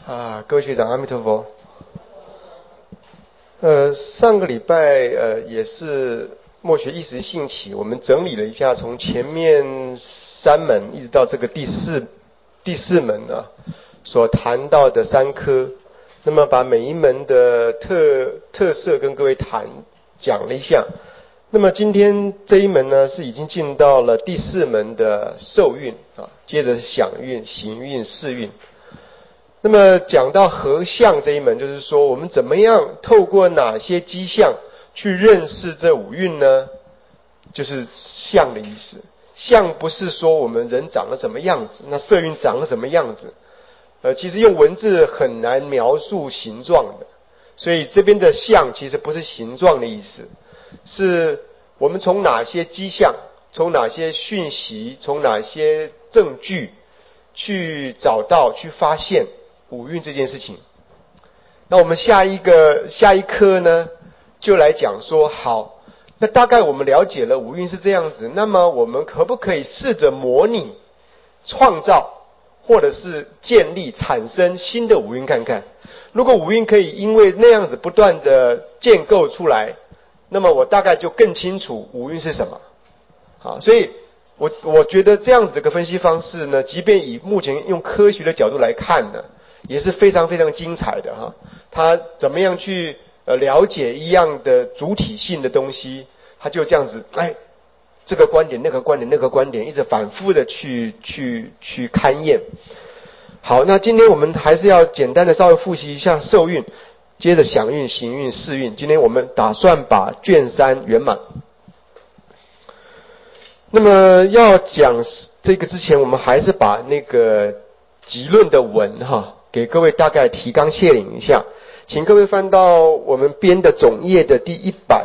各位学长，阿弥陀佛。上个礼拜也是默学一时兴起，我们整理了一下，从前面三门一直到这个第四门所谈到的三科，那么把每一门的特色跟各位讲了一下。那么今天这一门呢，是已经进到了第四门的受运接着想运、行运、事运。那么讲到合相这一门，就是说我们怎么样透过哪些迹象去认识这五运呢？就是相的意思。相不是说我们人长了什么样子，那色运长了什么样子。其实用文字很难描述形状的，所以这边的相其实不是形状的意思，是我们从哪些迹象，从哪些讯息，从哪些证据去找到、去发现五运这件事情。那我们下一科呢，就来讲说，好，那大概我们了解了五运是这样子，那么我们可不可以试着模拟、创造，或者是建立、产生新的五运看看？如果五运可以因为那样子不断的建构出来，那么我大概就更清楚五运是什么。所以我觉得这样子的一个分析方式呢，即便以目前用科学的角度来看呢，也是非常非常精彩的他怎么样去了解一样的主体性的东西，他就这样子这个观点那个观点那个观点一直反复的去勘验。好，那今天我们还是要简单的稍微复习一下受运，接着想运、行运、事运。今天我们打算把卷3圆满。那么要讲这个之前，我们还是把那个集论的文给各位大概提纲挈领一下。请各位翻到我们编的总页的第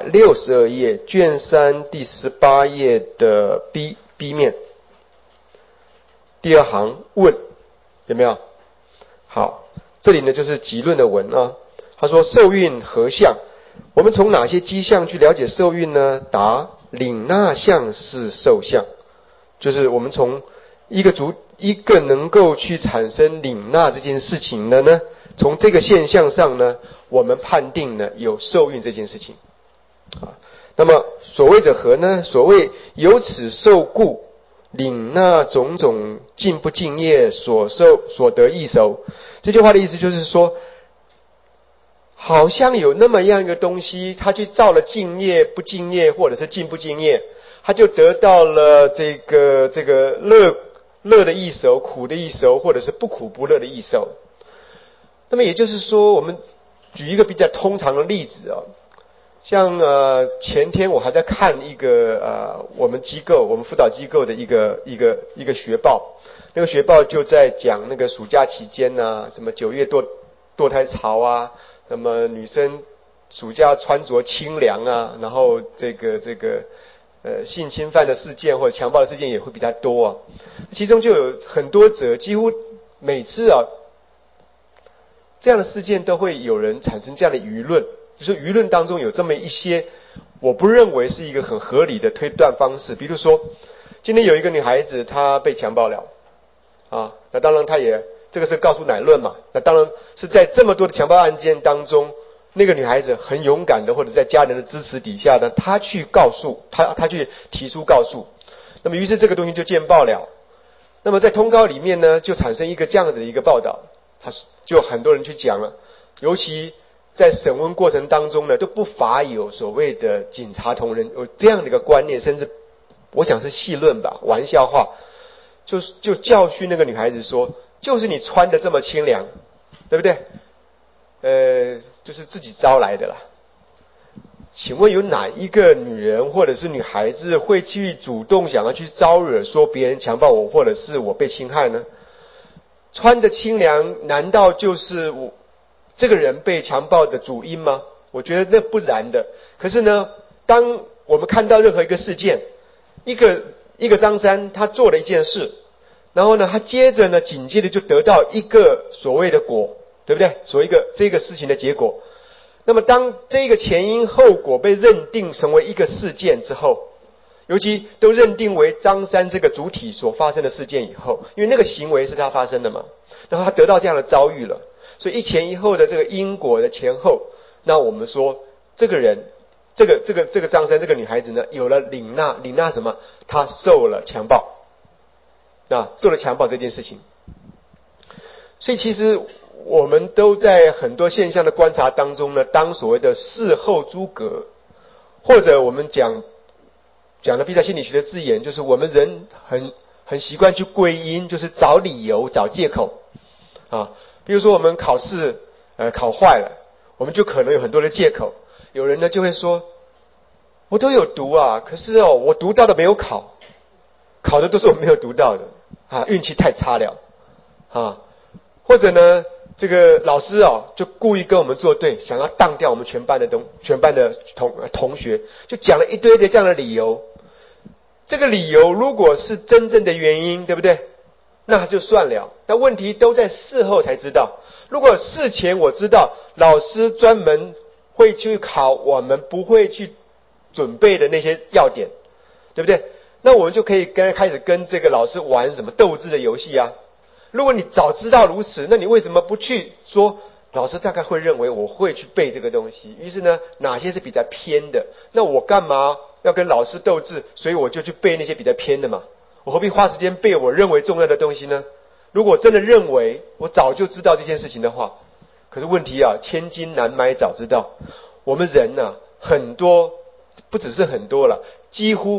162页，卷3第18页的 B 面第2行问，有没有？好，这里呢就是集论的文他说受运合相，我们从哪些迹象去了解受运呢？答：领纳相是受相，就是我们从一个能够去产生领纳这件事情的呢，从这个现象上呢，我们判定呢有受运这件事情那么所谓者何呢？所谓由此受故，领纳种种敬不敬业所得异熟。这句话的意思就是说，好像有那么样一个东西，他去造了敬业不敬业，或者是敬不敬业，他就得到了这个乐的异熟，苦的异熟，或者是不苦不乐的异熟。那么也就是说，我们举一个比较通常的例子像前天我还在看一个我们辅导机构的一个学报，那个学报就在讲那个暑假期间什么9月堕胎潮那么女生暑假穿着清凉然后这个性侵犯的事件或者强暴的事件也会比较多其中就有很多则，几乎每次这样的事件都会有人产生这样的舆论，就是舆论当中有这么一些我不认为是一个很合理的推断方式。比如说今天有一个女孩子她被强暴了那当然她也这个是告诉乃论嘛，那当然是在这么多的强暴案件当中，那个女孩子很勇敢的，或者在家人的支持底下呢，她去告诉她去提出告诉，那么于是这个东西就见报了。那么在通告里面呢，就产生一个这样子的一个报道，就很多人去讲了，尤其在审问过程当中呢，都不乏有所谓的警察同仁有这样的一个观念，甚至我想是戏论吧，玩笑话，就教训那个女孩子说，就是你穿的这么清凉，对不对？就是自己招来的啦。请问有哪一个女人或者是女孩子会去主动想要去招惹说别人强暴我，或者是我被侵害呢？穿的清凉难道就是我这个人被强暴的主因吗？我觉得那不然的。可是呢，当我们看到任何一个事件，一个张三他做了一件事，然后呢他接着呢紧接着就得到一个所谓的果，对不对？所谓这个事情的结果。那么当这个前因后果被认定成为一个事件之后，尤其都认定为张三这个主体所发生的事件以后，因为那个行为是他发生的嘛，然后他得到这样的遭遇了， 所以一前一后的这个因果的前后，那我们说这个人，这个张三这个女孩子呢，有了领纳什么？她受了强暴，受了强暴这件事情。所以其实我们都在很多现象的观察当中呢，当所谓的事后诸葛，或者我们讲的比较心理学的字眼，就是我们人很习惯去归因，就是找理由、找借口啊。比如说我们考试考坏了，我们就可能有很多的借口。有人呢就会说，我都有读啊，可是我读到的没有考的都是我没有读到的啊，运气太差了啊。或者呢，这个老师就故意跟我们作对，想要当掉我们全班的同学，就讲了一堆的这样的理由。这个理由如果是真正的原因，对不对？那就算了。但问题都在事后才知道。如果事前我知道老师专门会去考我们不会去准备的那些要点，对不对？那我们就可以开始跟这个老师玩什么斗智的游戏啊。如果你早知道如此，那你为什么不去说老师大概会认为我会去背这个东西，于是呢哪些是比较偏的，那我干嘛要跟老师斗智？所以我就去背那些比较偏的嘛，我何必花时间背我认为重要的东西呢？如果真的认为我早就知道这件事情的话，可是问题千金难买早知道。我们人很多，不只是很多了，几乎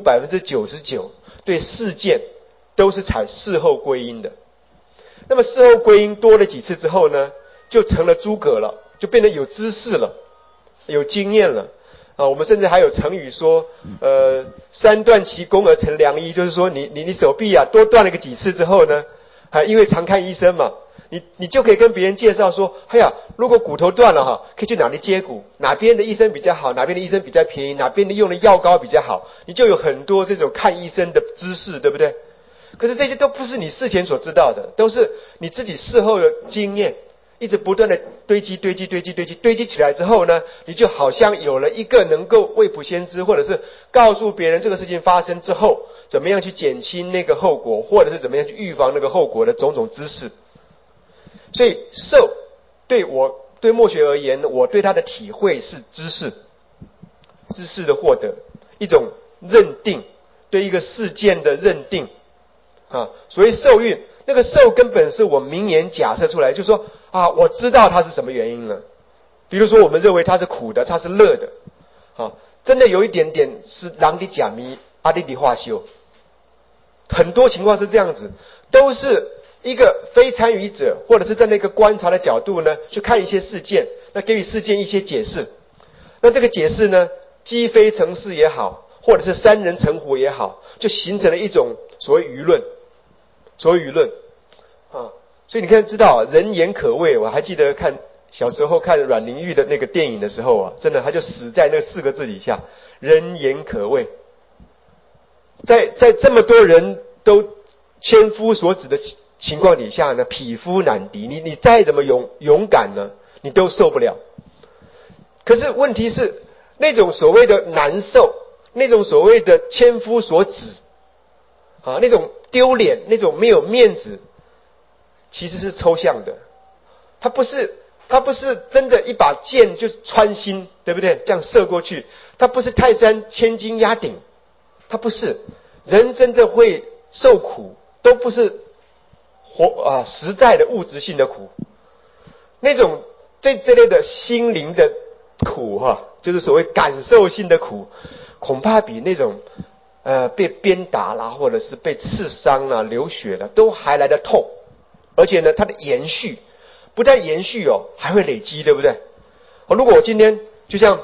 99%对事件都是采事后归因的。那么事后归因多了几次之后呢，就成了诸葛了，就变得有知识了，有经验了啊。我们甚至还有成语说，三断其弓而成良医，就是说你手臂多断了个几次之后呢，因为常看医生嘛，你就可以跟别人介绍说，哎呀，如果骨头断了可以去哪里接骨，哪边的医生比较好，哪边的医生比较便宜，哪边的用的药膏比较好，你就有很多这种看医生的知识，对不对？可是这些都不是你事前所知道的，都是你自己事后的经验，一直不断的堆积起来之后呢，你就好像有了一个能够未卜先知，或者是告诉别人这个事情发生之后怎么样去减轻那个后果，或者是怎么样去预防那个后果的种种知识。所以受对默学而言，我对它的体会是知识的获得，一种认定，对一个事件的认定所谓受孕，那个受根本是我明言假设出来，就是说我知道它是什么原因了。比如说我们认为它是苦的，它是乐的真的有一点点是人的假迷阿里的化修，很多情况是这样子，都是一个非参与者或者是在那个观察的角度呢去看一些事件，那给予事件一些解释，那这个解释呢积非成是也好，或者是三人成虎也好，就形成了一种所谓舆论所以你看知道人言可畏。我还记得小时候看阮玲玉的那个电影的时候真的他就死在那4个字底下，人言可畏。在这么多人都千夫所指的情况底下呢，匹夫难敌，你再怎么勇敢呢，你都受不了。可是问题是那种所谓的难受，那种所谓的千夫所指那种丢脸，那种没有面子，其实是抽象的。它不是真的一把剑就穿心，对不对？这样射过去，它不是泰山千斤压顶，它不是。人真的会受苦，都不是实在的物质性的苦，那种这类的心灵的苦就是所谓感受性的苦，恐怕比那种被鞭打啦，或者是被刺伤啦、流血了，都还来得痛。而且呢，它的延续不但延续还会累积，对不对？如果我今天就像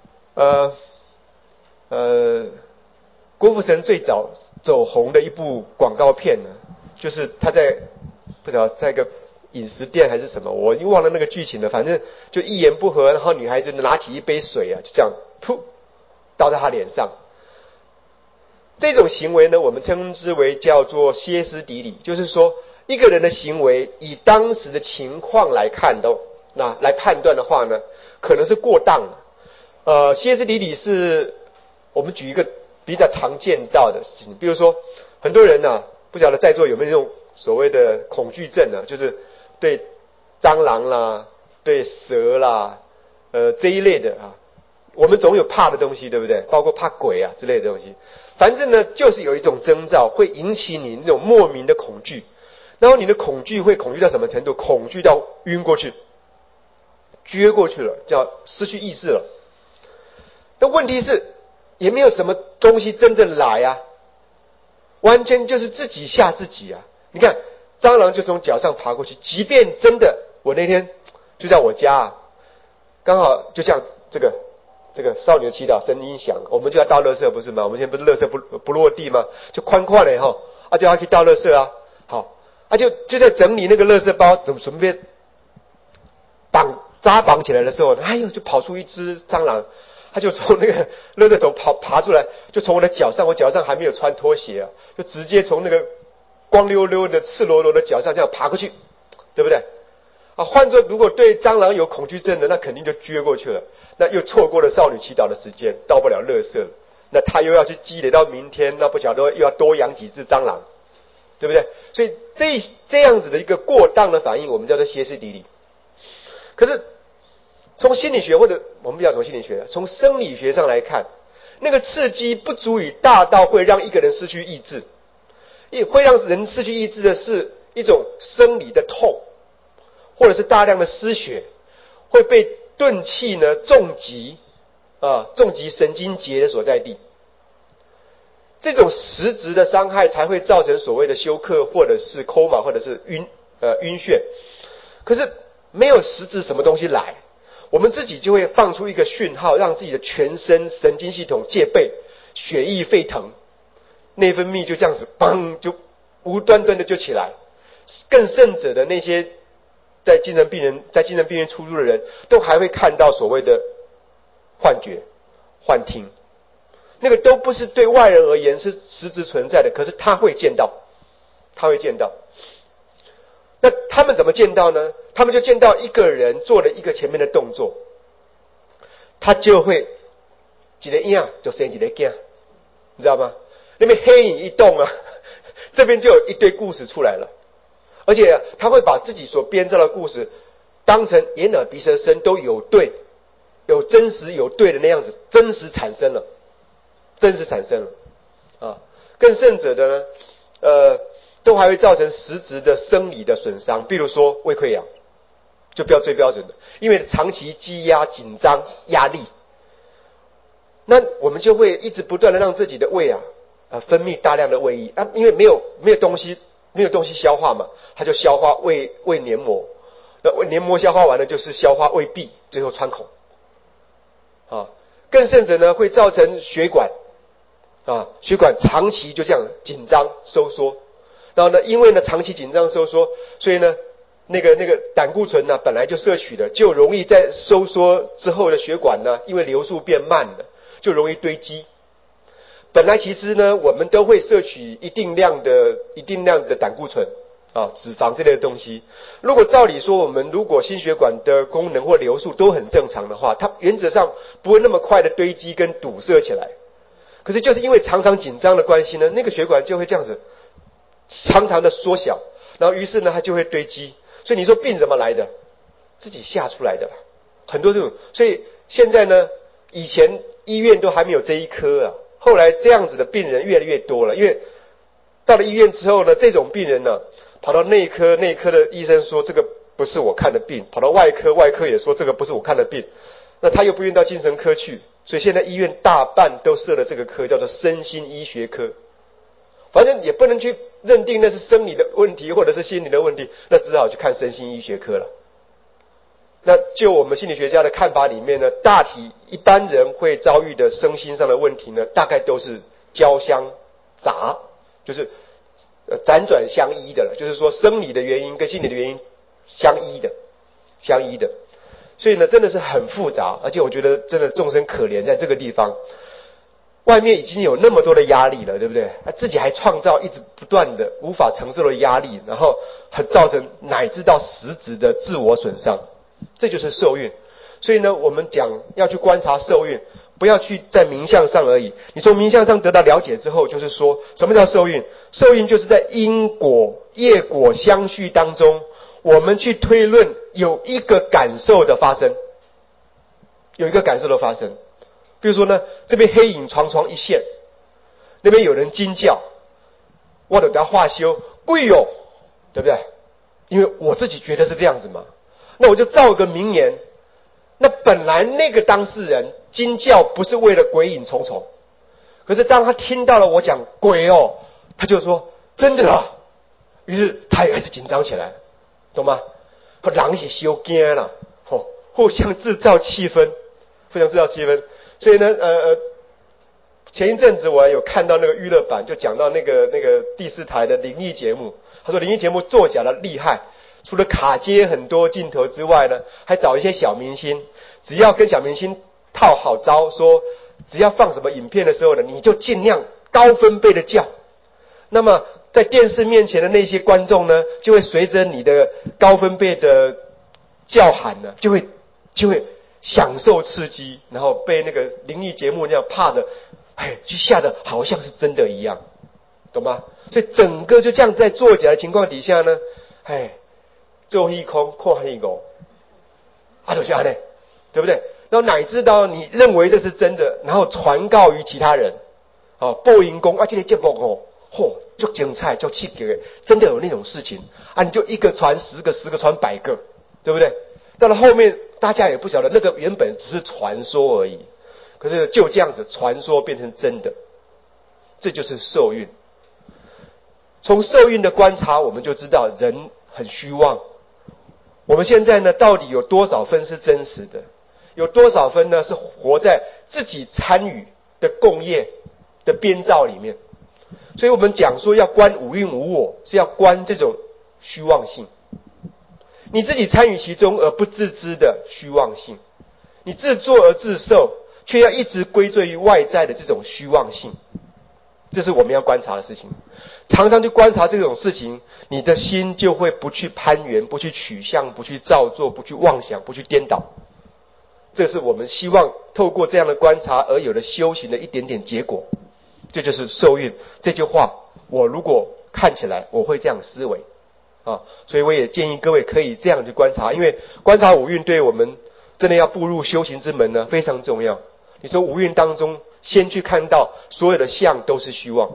郭富城最早走红的一部广告片呢，就是他不知道在一个饮食店还是什么，我已经忘了那个剧情了，反正就一言不合，然后女孩子拿起一杯水就这样噗倒在他脸上。这种行为呢，我们称之为叫做歇斯底里，就是说一个人的行为以当时的情况来看来判断的话呢，可能是过当的。歇斯底里是我们举一个比较常见到的事情，比如说很多人不晓得在座有没有那种所谓的恐惧症就是对蟑螂啦，对蛇啦，这一类的啊，我们总有怕的东西，对不对？包括怕鬼啊之类的东西。反正呢，就是有一种征兆会引起你那种莫名的恐惧，然后你的恐惧会恐惧到什么程度？恐惧到晕过去，撅过去了，叫失去意识了。那问题是，也没有什么东西真正来啊，完全就是自己吓自己啊！你看，蟑螂就从脚上爬过去，即便真的，我那天就在我家啊，刚好就像这个少女的祈祷声音响，我们就要倒垃圾不是吗？我们现在不是垃圾不落地吗？就宽宽的哈，啊就要去倒垃圾啊，好，啊就在整理那个垃圾包，准备绑起来的时候，哎呦就跑出一只蟑螂，它就从那个垃圾桶爬出来，就从我的脚上，我脚上还没有穿拖鞋啊，就直接从那个光溜溜的赤裸裸的脚上这样爬过去，对不对？啊，换作如果对蟑螂有恐惧症的，那肯定就撅过去了，那又错过了少女祈祷的时间，到不了垃圾了，那他又要去积累到明天，那不晓得又要多养几只蟑螂，对不对？所以这样子的一个过当的反应，我们叫做歇斯底里。可是从心理学或者我们不要从心理学，从生理学上来看，那个刺激不足以大到会让一个人失去意志，会让人失去意志的是一种生理的痛。或者是大量的失血，会被钝器呢重击神经节的所在地，这种实质的伤害才会造成所谓的休克或者是 coma 或者是晕眩。可是没有实质什么东西来，我们自己就会放出一个讯号，让自己的全身神经系统戒备，血液沸腾，内分泌就这样子砰就无端端的就起来。更甚者的那些在精神病院出入的人，都还会看到所谓的幻觉、幻听，那个都不是对外人而言是实质存在的，可是他会见到。那他们怎么见到呢？他们就见到一个人做了一个前面的动作，他就会一个影就生一个囝，你知道吗？那边黑影一动啊，这边就有一堆故事出来了。而且他会把自己所编造的故事当成眼耳鼻舌身都有对，有真实有对的那样子，真实产生了啊！更甚者的呢，都还会造成实质的生理的损伤，比如说胃溃疡，就不要最标准的，因为长期积压、紧张、压力，那我们就会一直不断的让自己的胃分泌大量的胃液啊，因为没有东西消化嘛，它就消化胃黏膜，那胃黏膜消化完了就是消化胃壁，最后穿孔啊。更甚者呢，会造成血管长期就这样紧张收缩，然后呢，因为呢长期紧张收缩，所以呢那个胆固醇呢本来就摄取的，就容易在收缩之后的血管呢，因为流速变慢了，就容易堆积。本来其实呢，我们都会摄取一定量的胆固醇脂肪这类的东西。如果照理说，我们如果心血管的功能或流速都很正常的话，它原则上不会那么快的堆积跟堵塞起来。可是就是因为常常紧张的关系呢，那个血管就会这样子常常的缩小，然后于是呢它就会堆积。所以你说病怎么来的？自己吓出来的啦，很多这种。所以现在呢，以前医院都还没有这一科啊。后来这样子的病人越来越多了，因为到了医院之后呢，这种病人呢，跑到内科的医生说这个不是我看的病，跑到外科也说这个不是我看的病，那他又不愿意到精神科去，所以现在医院大半都设了这个科，叫做身心医学科。反正也不能去认定那是生理的问题或者是心理的问题，那只好去看身心医学科了。那就我们心理学家的看法里面呢，大体一般人会遭遇的身心上的问题呢，大概都是交相杂，就是辗转相依的了，就是说生理的原因跟心理的原因相依的。所以呢，真的是很复杂，而且我觉得真的众生可怜在这个地方，外面已经有那么多的压力了，对不对？自己还创造一直不断的无法承受的压力，然后很造成乃至到实质的自我损伤。这就是受孕。所以呢，我们讲要去观察受孕，不要去在名相上而已。你从名相上得到了解之后，就是说什么叫受孕？受孕就是在因果业果相续当中，我们去推论有一个感受的发生，有一个感受的发生。比如说呢，这边黑影幢幢一现，那边有人惊叫，我得要化修，贵哦，对不对？因为我自己觉得是这样子嘛，那我就造个名言。那本来那个当事人惊叫不是为了鬼影重重，可是当他听到了我讲鬼哦，他就说真的啊，于是他也开始紧张起来，懂吗？人是修惊了，互相制造气氛，互相制造气氛。所以呢，前一阵子我有看到那个娱乐版，就讲到那个第4台的灵异节目，他说灵异节目作假的厉害，除了卡接很多镜头之外呢，还找一些小明星，只要跟小明星套好招，说只要放什么影片的时候呢，你就尽量高分贝的叫。那么在电视面前的那些观众呢，就会随着你的高分贝的叫喊呢，就会享受刺激，然后被那个灵异节目那样怕的，就吓得好像是真的一样，懂吗？所以整个就这样在作假的情况底下呢，做一空看一狗，就是这样呢，对不对？然后乃至到你认为这是真的，然后传告于其他人，报应公这个节目就精彩就刺激，真的有那种事情啊，你就一个传10个，10个传100个，对不对？到了后面大家也不晓得那个原本只是传说而已，可是就这样子传说变成真的，这就是受孕。从受孕的观察我们就知道人很虚妄。我们现在呢，到底有多少分是真实的，有多少分呢是活在自己参与的共业的编造里面。所以我们讲说要观无蕴无我，是要观这种虚妄性，你自己参与其中而不自知的虚妄性，你自作而自受，却要一直归罪于外在的这种虚妄性，这是我们要观察的事情。常常去观察这种事情，你的心就会不去攀缘，不去取向，不去造作，不去妄想，不去颠倒。这是我们希望透过这样的观察而有的修行的一点点结果。这就是受孕这句话，我如果看起来我会这样思维所以我也建议各位可以这样去观察，因为观察五蕴对我们真的要步入修行之门呢非常重要。你说五蕴当中先去看到所有的相都是虚妄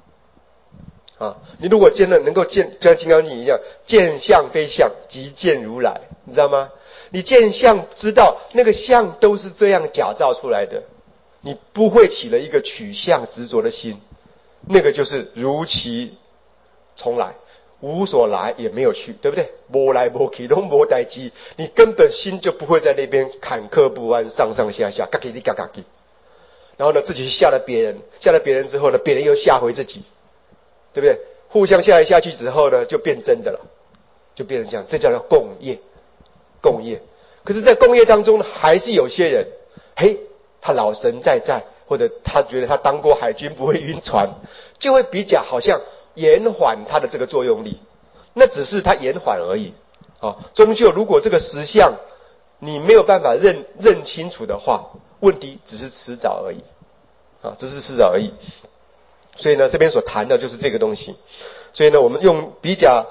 你如果真的能够见，就像金刚经一样，见相非相，即见如来，你知道吗？你见相知道那个相都是这样假造出来的，你不会起了一个取相执着的心，那个就是如期重来，无所来也没有去，对不对？没来没去都没代志，你根本心就不会在那边坎坷不安，上上下下，嘎叽哩嘎嘎叽。然后呢，自己去吓了别人，吓了别人之后呢，别人又吓回自己，对不对？互相吓来吓去之后呢，就变真的了，就变成这样，这叫做共业。共业，可是，在共业当中呢，还是有些人，他老神在，或者他觉得他当过海军不会晕船，就会比较好像延缓他的这个作用力，那只是他延缓而已终究如果这个实相你没有办法认清楚的话，问题只是迟早而已只是迟早而已。所以呢，这边所谈的就是这个东西。所以呢，我们用比较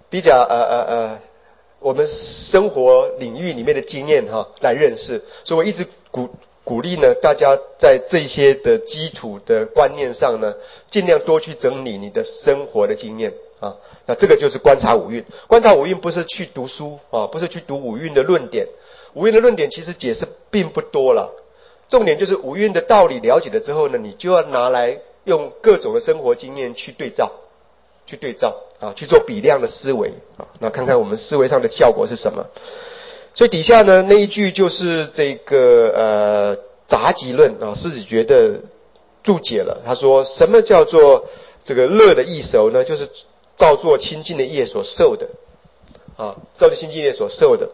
我们生活领域里面的经验来认识。所以我一直鼓励呢，大家在这些的基础的观念上呢，尽量多去整理你的生活的经验那这个就是观察五蕴。观察五蕴不是去读书不是去读五蕴的论点，五蕴的论点其实解释并不多了。重点就是五蕴的道理了解了之后呢，你就要拿来用各种的生活经验去对照去做比量的思维那看看我们思维上的效果是什么。所以底下呢那一句就是这个杂集论师子觉的注解了。他说什么叫做这个乐的异熟呢？就是造作清净的业所受的造作清净业所受的。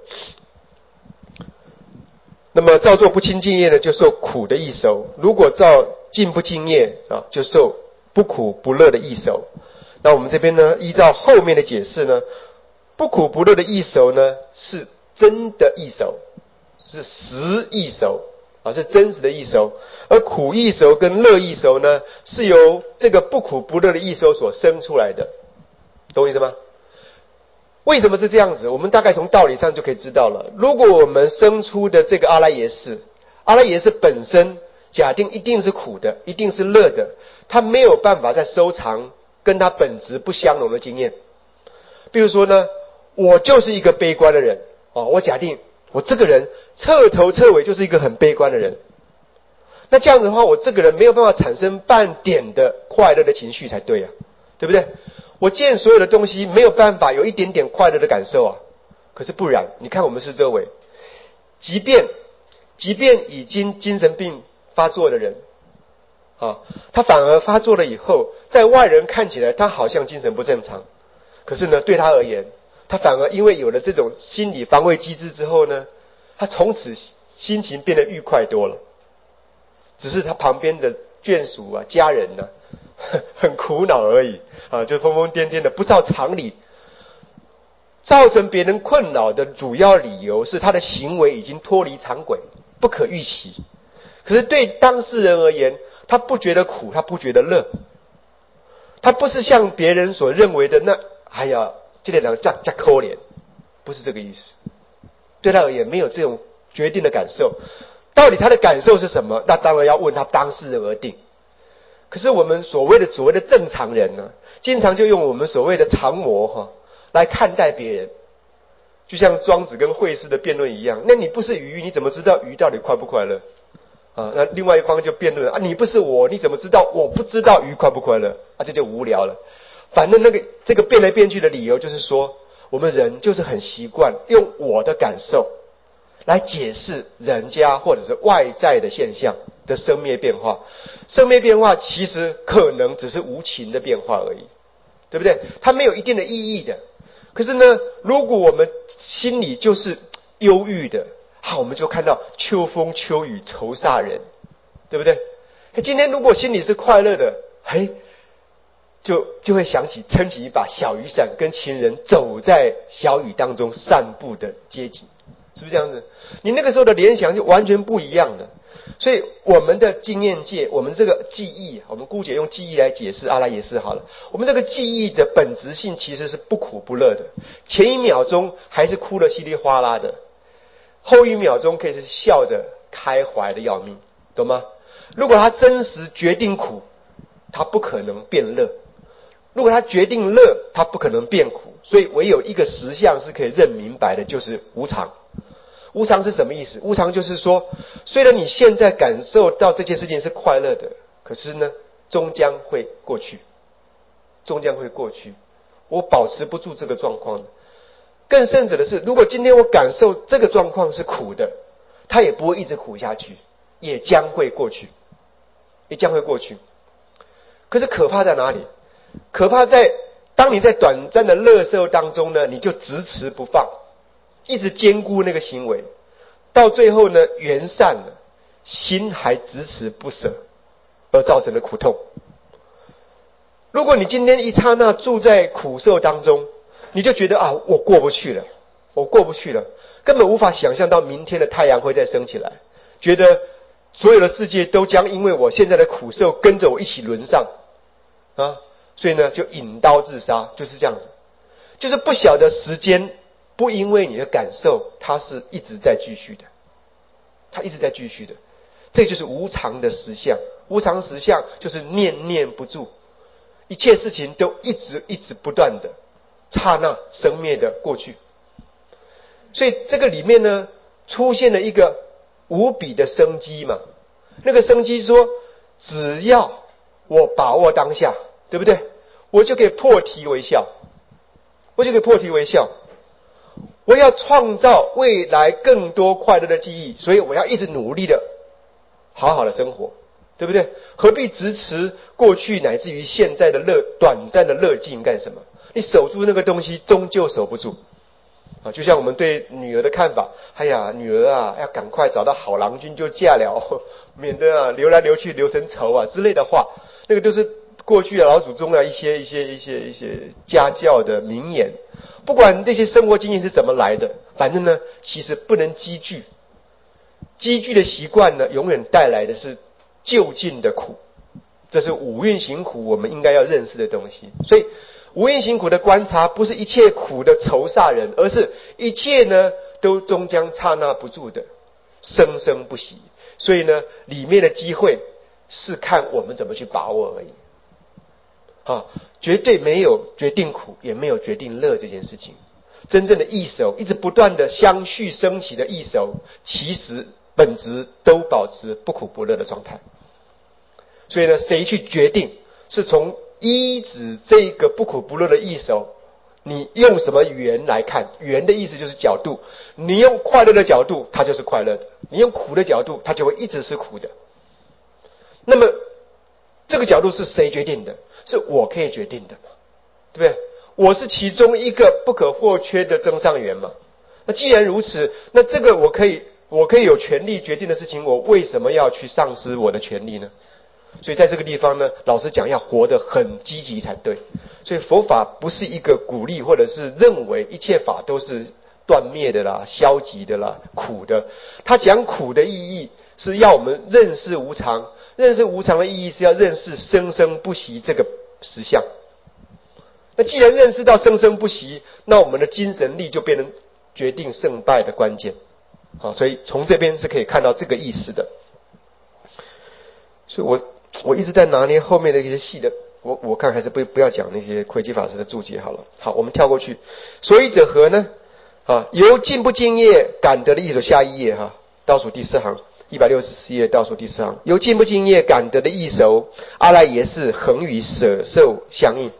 那么造作不清净业呢，就受苦的异熟。如果造净不净业就受不苦不乐的异熟。那我们这边呢，依照后面的解释呢，不苦不乐的异熟呢，是真的异熟，是实异熟是真实的异熟。而苦异熟跟乐异熟呢，是由这个不苦不乐的异熟所生出来的，懂我意思吗？ 为什么是这样子？我们大概从道理上就可以知道了。如果我们生出的这个阿赖耶识，阿赖耶识本身假定一定是苦的，一定是乐的，它没有办法再收藏跟它本质不相容的经验。比如说呢，我就是一个悲观的人我假定我这个人彻头彻尾就是一个很悲观的人，那这样子的话，我这个人没有办法产生半点的快乐的情绪才对啊，对不对？我见所有的东西没有办法有一点点快乐的感受啊。可是不然，你看我们四周围，即便已经精神病发作的人他反而发作了以后，在外人看起来他好像精神不正常，可是呢，对他而言，他反而因为有了这种心理防卫机制之后呢，他从此心情变得愉快多了。只是他旁边的眷属家人很苦恼而已就疯疯癫癫的，不照常理。造成别人困扰的主要理由是他的行为已经脱离常轨，不可预期。可是对当事人而言，他不觉得苦，他不觉得乐，他不是像别人所认为的这类人加可怜，不是这个意思。对他而言，没有这种决定的感受。到底他的感受是什么？那当然要问他当事人而定。可是我们所谓的正常人呢，经常就用我们所谓的常模来看待别人，就像庄子跟惠施的辩论一样。那你不是鱼，你怎么知道鱼到底快不快乐那另外一方就辩论你不是我，你怎么知道我不知道鱼快不快乐这就无聊了。反正这个辩来辩去的理由就是说，我们人就是很习惯用我的感受来解释人家或者是外在的现象的生灭变化。生灭变化其实可能只是无情的变化而已，对不对？它没有一定的意义的。可是呢，如果我们心里就是忧郁的我们就看到秋风秋雨愁煞人，对不对？今天如果心里是快乐的就会想起撑起一把小雨伞，跟情人走在小雨当中散步的街景，是不是这样子？你那个时候的联想就完全不一样的。所以我们的经验界，我们这个记忆，我们姑且用记忆来解释阿赖耶识好了。我们这个记忆的本质性其实是不苦不乐的，前一秒钟还是哭得稀里哗啦的，后一秒钟可以是笑得开怀的要命，懂吗？如果他真实决定苦，他不可能变乐；如果他决定乐，他不可能变苦。所以唯有一个实相是可以认明白的，就是无常。无常是什么意思？无常就是说，虽然你现在感受到这件事情是快乐的，可是呢，终将会过去，终将会过去。我保持不住这个状况。更甚者的是，如果今天我感受这个状况是苦的，它也不会一直苦下去，也将会过去，也将会过去。可是可怕在哪里？可怕在当你在短暂的乐受当中呢，你就执持不放，一直兼顾那个行为，到最后呢，缘散了，心还执持不舍，而造成的苦痛。如果你今天一刹那住在苦受当中，你就觉得我过不去了，我过不去了，根本无法想象到明天的太阳会再升起来，觉得所有的世界都将因为我现在的苦受跟着我一起沦丧所以呢，就引刀自杀，就是这样子，就是不晓得时间不因为你的感受，它是一直在继续的，它一直在继续的。这就是无常的实相。无常实相就是念念不住，一切事情都一直不断的刹那生灭的过去。所以这个里面呢，出现了一个无比的生机嘛。那个生机说，只要我把握当下，对不对？我就可以破涕为笑，我就可以破涕为笑。我要创造未来更多快乐的记忆，所以我要一直努力的好好的生活，对不对？何必执持过去乃至于现在的短暂的乐境干什么？你守住那个东西，终究守不住就像我们对女儿的看法，女儿要赶快找到好郎君就嫁了，免得流来流去流成仇之类的话，那个都是过去老祖宗一些家教的名言。不管这些生活经验是怎么来的，反正呢，其实不能积聚。积聚的习惯呢，永远带来的是就近的苦。这是五蕴行苦，我们应该要认识的东西。所以无因行苦的观察，不是一切苦的仇煞人，而是一切呢都终将刹那不住的生生不息。所以呢，里面的机会是看我们怎么去把握而已。绝对没有决定苦，也没有决定乐这件事情。真正的异熟，一直不断的相续升起的异熟，其实本质都保持不苦不乐的状态。所以呢，谁去决定，是从依止这个不苦不乐的异熟，你用什么圆来看？圆的意思就是角度，你用快乐的角度，它就是快乐的；你用苦的角度，它就会一直是苦的。那么这个角度是谁决定的？是我可以决定的嘛，对不对？我是其中一个不可或缺的增上缘嘛。那既然如此，那这个我可以有权利决定的事情，我为什么要去丧失我的权利呢？所以在这个地方呢，老实讲，要活得很积极才对。所以佛法不是一个鼓励或者是认为一切法都是断灭的啦、消极的啦、苦的。他讲苦的意义是要我们认识无常，认识无常的意义是要认识生生不息这个实相。那既然认识到生生不息，那我们的精神力就变成决定胜败的关键。所以从这边是可以看到这个意思的。所以我一直在拿捏后面的一些细的，我看还是不要讲那些窥基法师的注解好了。好，我们跳过去。所以者何呢？由尽不尽业感得的意熟，下一页倒数第4行，164页倒数第4行。由尽不尽业感得的意熟，阿赖耶识恒与舍受相应。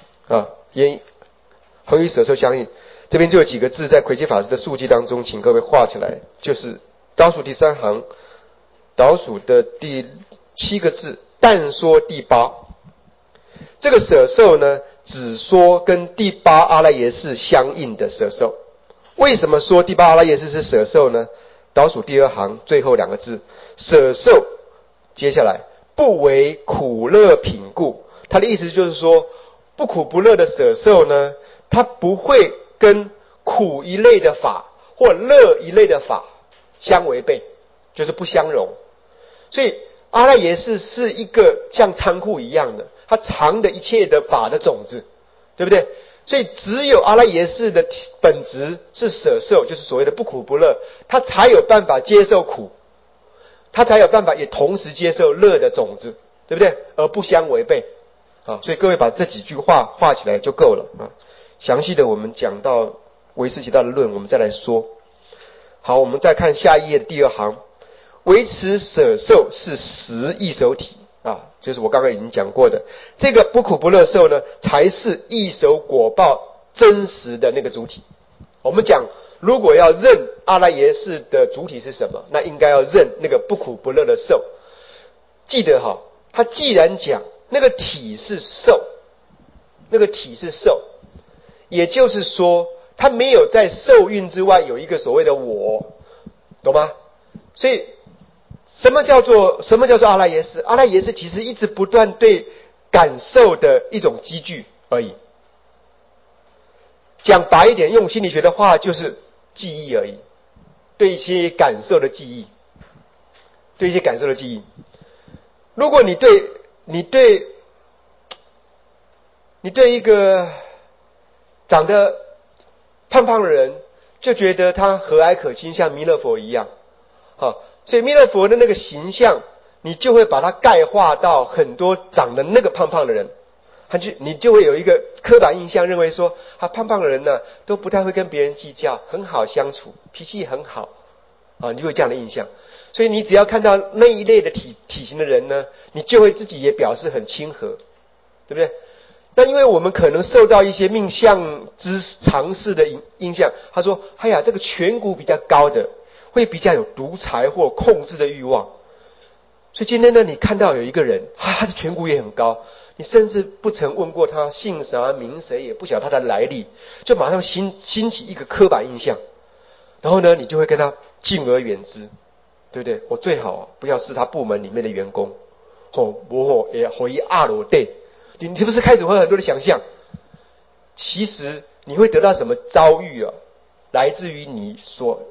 恒与舍受相应，这边就有几个字在窥基法师的注记当中，请各位画起来，就是倒数第3行，倒数的第7个字，但说第8。这个舍受呢，只说跟第8阿赖耶识相应的舍受。为什么说第8阿赖耶识是舍受呢？倒数第2行最后2个字，舍受，接下来不为苦乐品故。他的意思就是说，不苦不乐的舍受呢，它不会跟苦一类的法或乐一类的法相违背，就是不相容。所以阿赖耶识是一个像仓库一样的，它藏的一切的法的种子，对不对？所以只有阿赖耶识的本质是舍受，就是所谓的不苦不乐，它才有办法接受苦，它才有办法也同时接受乐的种子，对不对？而不相违背。所以各位把这几句话画起来就够了。详细的我们讲到唯识其他的论，我们再来说。好，我们再看下一页的第2行，维持舍受是实异熟体就是我刚刚已经讲过的，这个不苦不乐受呢，才是异熟果报真实的那个主体。我们讲，如果要认阿赖耶识的主体是什么，那应该要认那个不苦不乐的受。记得他既然讲那个体是受，那个体是受，也就是说，他没有在受蕴之外有一个所谓的我，懂吗？所以什么叫做阿赖耶识？阿赖耶识其实一直不断对感受的一种积聚而已。讲白一点，用心理学的话，就是记忆而已，对一些感受的记忆，对一些感受的记忆。如果你对一个长得胖胖的人，就觉得他和蔼可亲，像弥勒佛一样。所以弥勒佛的那个形象，你就会把它概化到很多长得那个胖胖的人，你就会有一个刻板印象，认为说胖胖的人呢都不太会跟别人计较，很好相处，脾气很好你就会这样的印象。所以你只要看到那一类的体型的人呢，你就会自己也表示很亲和，对不对？那因为我们可能受到一些命相之常识的影响，他说这个颧骨比较高的会比较有独裁或控制的欲望。所以今天呢，你看到有一个人他的颧骨也很高，你甚至不曾问过他姓啥名谁，也不晓得他的来历，就马上兴起一个刻板印象，然后呢你就会跟他敬而远之，对不对？我最好不要是他部门里面的员工，我也回阿罗对，你是不是开始会有很多的想象？其实你会得到什么遭遇来自于你所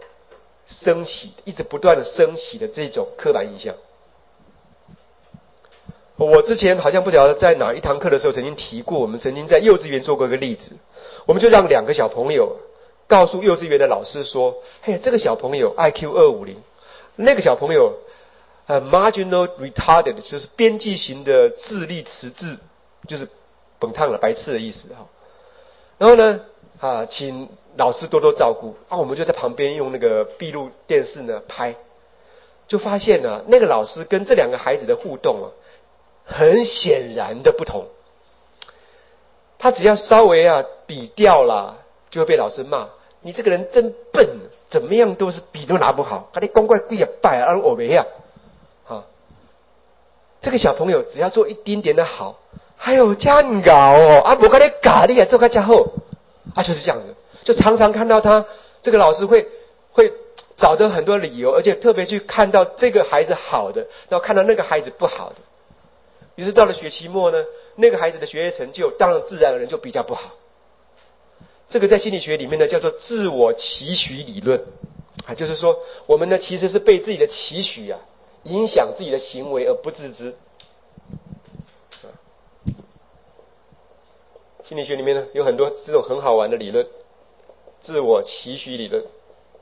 一直不断的升起的这种刻板印象。 我之前好像不晓得在哪一堂课的时候曾经提过，我们曾经在幼稚园做过一个例子，我们就让2个小朋友告诉幼稚园的老师说：“嘿，这个小朋友 IQ250，那个小朋友marginal retarded， 就是边际型的智力迟滞，就是笨烫了白痴的意思哈。然后呢请老师多多照顾我们就在旁边用那个闭路电视呢拍，就发现呢那个老师跟这2个孩子的互动很显然的不同。他只要稍微比掉啦，就会被老师骂：你这个人真笨，怎么样都是笔都拿不好，你光怪贵也败啊，我没呀。这个小朋友只要做一丁点的好，还有这样搞我跟你搞你也做个家伙就是这样子，就常常看到他这个老师会找到很多理由，而且特别去看到这个孩子好的，然后看到那个孩子不好的。于是到了学期末呢，那个孩子的学业成就当然自然而然就比较不好。这个在心理学里面呢叫做自我期许理论就是说我们呢其实是被自己的期许影响自己的行为而不自知。心理学里面呢有很多这种很好玩的理论，自我期许理论，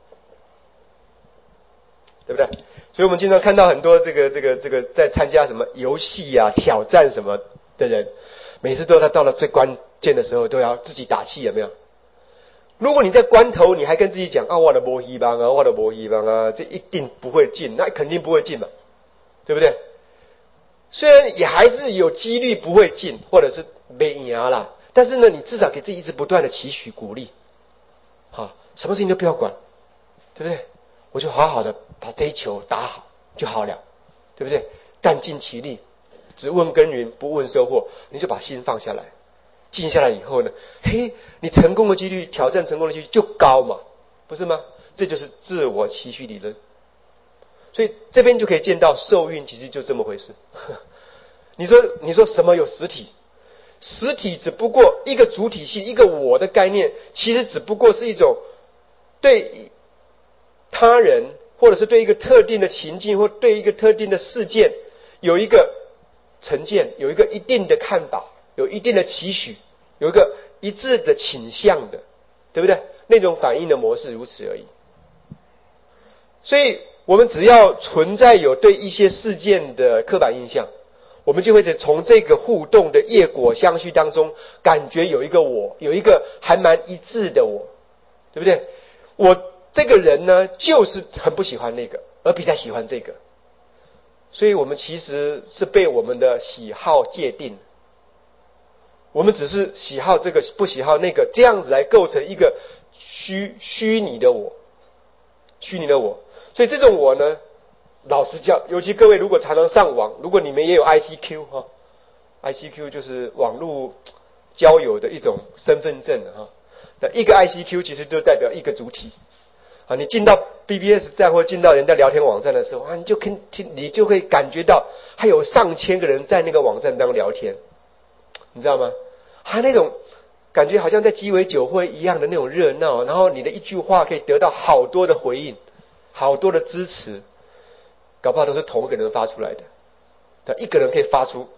对不对？所以我们经常看到很多这个在参加什么游戏挑战什么的人，每次都到了最关键的时候都要自己打气，有没有？如果你在关头你还跟自己讲我的没希望我的没希望这一定不会进，那肯定不会进嘛，对不对？虽然也还是有几率不会进，或者是没赢啦，但是呢你至少给自己一直不断的期许鼓励什么事情都不要管，对不对？我就好好的把这一球打好就好了，对不对？干尽其力，只问耕耘不问收获，你就把心放下来，静下来以后呢，你成功的几率，挑战成功的几率就高嘛，不是吗？这就是自我期许理论。所以这边就可以见到受孕其实就这么回事。你说什么有实体？实体只不过一个主体性，一个我的概念，其实只不过是一种对他人或者是对一个特定的情境或对一个特定的事件有一个成见，有一个一定的看法，有一定的期许，有一个一致的倾向的，对不对？那种反应的模式如此而已。所以我们只要存在有对一些事件的刻板印象，我们就会从这个互动的业果相续当中感觉有一个我，有一个还蛮一致的我，对不对？我这个人呢就是很不喜欢那个，而比较喜欢这个。所以我们其实是被我们的喜好界定，我们只是喜好这个不喜好那个，这样子来构成一个虚拟的我，虚拟的我。所以这种我呢，老实讲，尤其各位如果常常上网，如果你们也有 ICQ ICQ 就是网络交友的一种身份证那一个 ICQ 其实就代表一个主体你进到 BBS 站或进到人家聊天网站的时候你就会感觉到还有上千个人在那个网站当中聊天，你知道吗？那种感觉好像在鸡尾酒会一样的那种热闹，然后你的一句话可以得到好多的回应，好多的支持，搞不好都是同一个人发出来的，一个人可以发出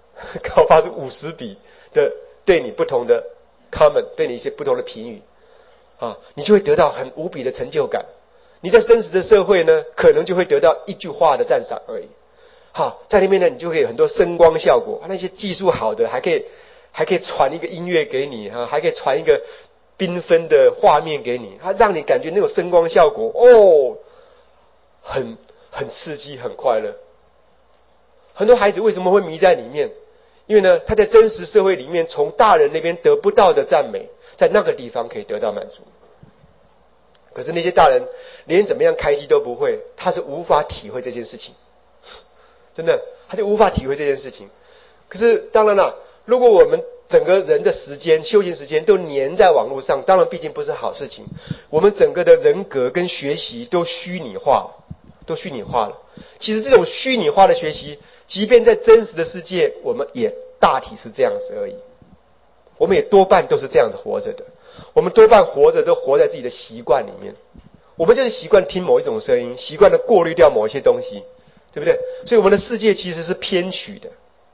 50笔的对你不同的 comment， 对你一些不同的评语你就会得到很无比的成就感。你在真实的社会呢，可能就会得到一句话的赞赏而已。在里面呢，你就会有很多声光效果，那些技术好的还可以传一个音乐给你还可以传一个缤纷的画面给你，它让你感觉那种声光效果很刺激，很快乐。很多孩子为什么会迷在里面？因为呢，他在真实社会里面从大人那边得不到的赞美，在那个地方可以得到满足。可是那些大人连怎么样开机都不会，他是无法体会这件事情，真的，他就无法体会这件事情。可是当然了，如果我们整个人的时间、休闲时间都黏在网络上，当然毕竟不是好事情。我们整个的人格跟学习都虚拟化了。其实这种虚拟化的学习，即便在真实的世界，我们也大体是这样子而已。我们也多半都是这样子活着的。我们多半活着都活在自己的习惯里面，我们就是习惯听某一种声音，习惯的过滤掉某一些东西，对不对？所以我们的世界其实是偏曲的，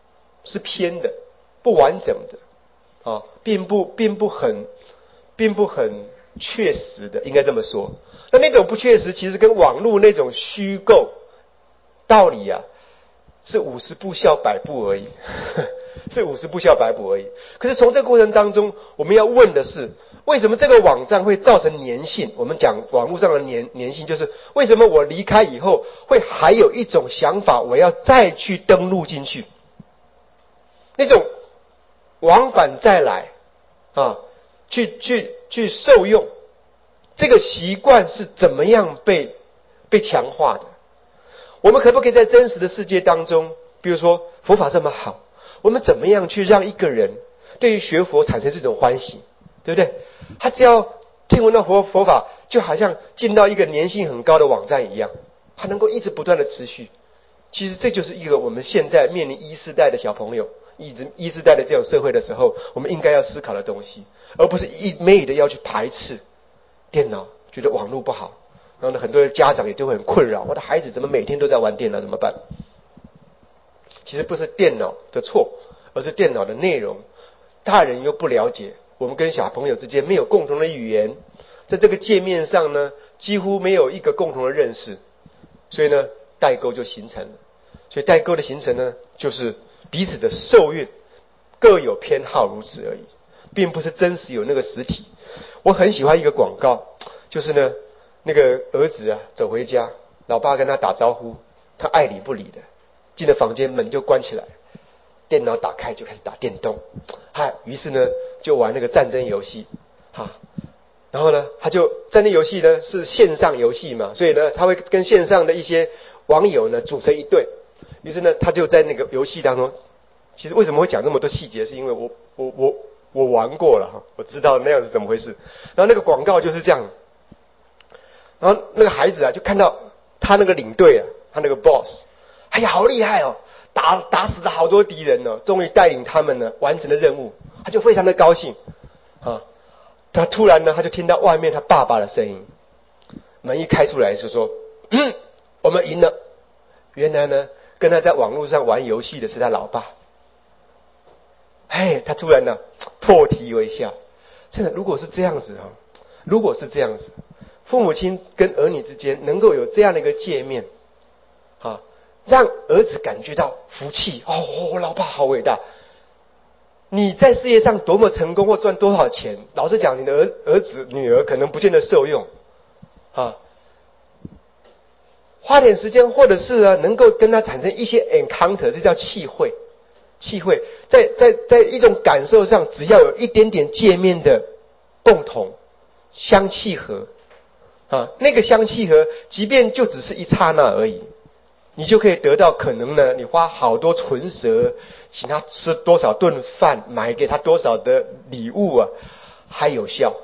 是偏的，不完整的，啊，并不很确实的，应该这么说。那种不确实，其实跟网络那种虚构道理啊，是50步笑100步而已，是50步笑100步而已。可是从这个过程当中，我们要问的是，为什么这个网站会造成粘性？我们讲网络上的粘性，就是为什么我离开以后，会还有一种想法，我要再去登录进去，那种往返再来啊，去受用，这个习惯是怎么样被强化的？我们可不可以在真实的世界当中，比如说佛法这么好，我们怎么样去让一个人对于学佛产生这种欢喜，对不对？他只要听闻到佛法，就好像进到一个粘性很高的网站一样，他能够一直不断的持续。其实这就是一个我们现在面临1世代的小朋友，一世代的这种社会的时候，我们应该要思考的东西，而不是一昧的要去排斥电脑，觉得网络不好。然后呢，很多的家长也就会很困扰，我的孩子怎么每天都在玩电脑，怎么办？其实不是电脑的错，而是电脑的内容，大人又不了解，我们跟小朋友之间没有共同的语言，在这个界面上呢，几乎没有一个共同的认识，所以呢，代沟就形成了。所以代沟的形成呢，就是彼此的受孕各有偏好，如此而已，并不是真实有那个实体。我很喜欢一个广告，就是呢，那个儿子啊走回家，老爸跟他打招呼，他爱理不理的，进了房间门就关起来，电脑打开就开始打电动，于是呢就玩那个战争游戏，然后呢他就战争游戏呢是线上游戏嘛，所以呢他会跟线上的一些网友呢组成一队，于是呢他就在那个游戏当中，其实为什么会讲那么多细节，是因为我玩过了，我知道那样是怎么回事。然后那个广告就是这样，然后那个孩子啊就看到他那个领队啊，他那个 boss， 哎呀好厉害哦，打死了好多敌人哦，终于带领他们呢完成了任务，他就非常的高兴啊。他突然呢他就听到外面他爸爸的声音，门一开出来就说我们赢了。原来呢跟他在网络上玩游戏的是他老爸。他突然呢破涕为笑。真的，如果是这样子，父母亲跟儿女之间能够有这样的一个界面，让儿子感觉到福气，我老爸好伟大。你在事业上多么成功或赚多少钱，老实讲，你的儿子女儿可能不见得受用花点时间，或者是呢能够跟他产生一些 encounter， 这叫契会。在一种感受上，只要有一点点界面的共同相契合那个相契合，即便就只是一刹那而已，你就可以得到可能呢你花好多唇舌，请他吃多少顿饭，买给他多少的礼物啊，还有效。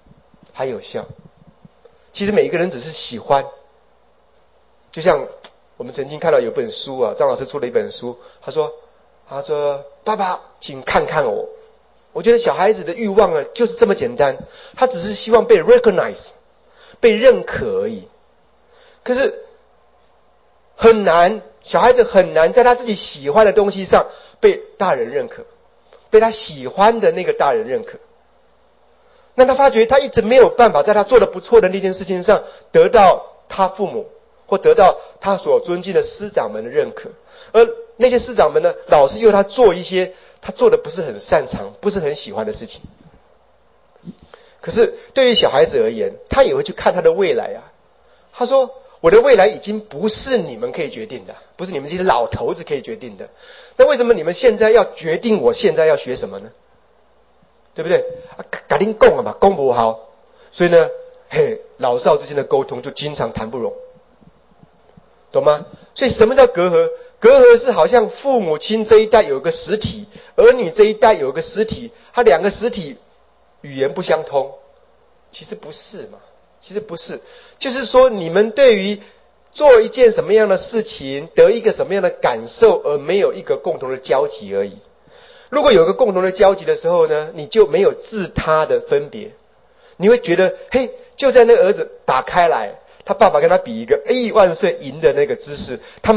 其实每一个人只是喜欢，就像我们曾经看到有本书啊，张老师出了一本书，他说爸爸请看看我。我觉得小孩子的欲望就是这么简单，他只是希望被 recognize， 被认可而已。可是很难，小孩子很难在他自己喜欢的东西上被大人认可，被他喜欢的那个大人认可。那他发觉他一直没有办法在他做得不错的那件事情上得到他父母或得到他所尊敬的师长们的认可，而那些师长们呢，老是要他做一些他做的不是很擅长、不是很喜欢的事情。可是对于小孩子而言，他也会去看他的未来啊。他说我的未来已经不是你们可以决定的，不是你们这些老头子可以决定的。那为什么你们现在要决定我现在要学什么呢？对不对？赶紧讲了嘛，讲不好，所以呢，老少之间的沟通就经常谈不拢，懂吗？所以什么叫隔阂？隔阂是好像父母亲这一代有个实体，儿女这一代有个实体，他两个实体语言不相通。其实不是嘛，就是说你们对于做一件什么样的事情，得一个什么样的感受，而没有一个共同的交集而已。如果有个共同的交集的时候呢，你就没有自他的分别，你会觉得就在那个儿子打开来，他爸爸跟他比一个万岁赢的那个姿势，他们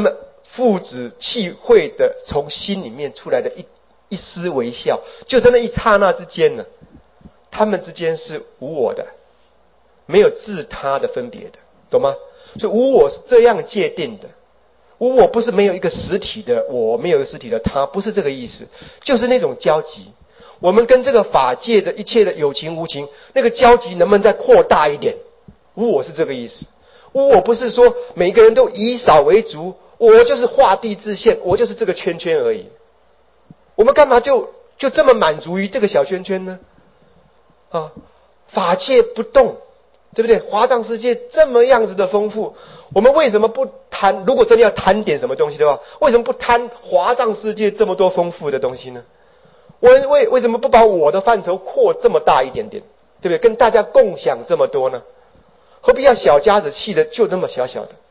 父子契会的从心里面出来的一丝微笑，就在那一刹那之间呢，他们之间是无我的，没有自他的分别的，懂吗？所以无我是这样界定的。无我不是没有一个实体的我，没有一个实体的他，不是这个意思，就是那种交集。我们跟这个法界的一切的有情无情，那个交集能不能再扩大一点？无我是这个意思。无我不是说每个人都以少为足，我就是画地自限，我就是这个圈圈而已。我们干嘛就这么满足于这个小圈圈呢？啊，法界不动，对不对？华藏世界这么样子的丰富，我们为什么不贪？如果真的要贪点什么东西的话，为什么不贪华藏世界这么多丰富的东西呢？为什么不把我的范畴扩这么大一点点，对不对？跟大家共享这么多呢？何必要小家子气的就那么小小的？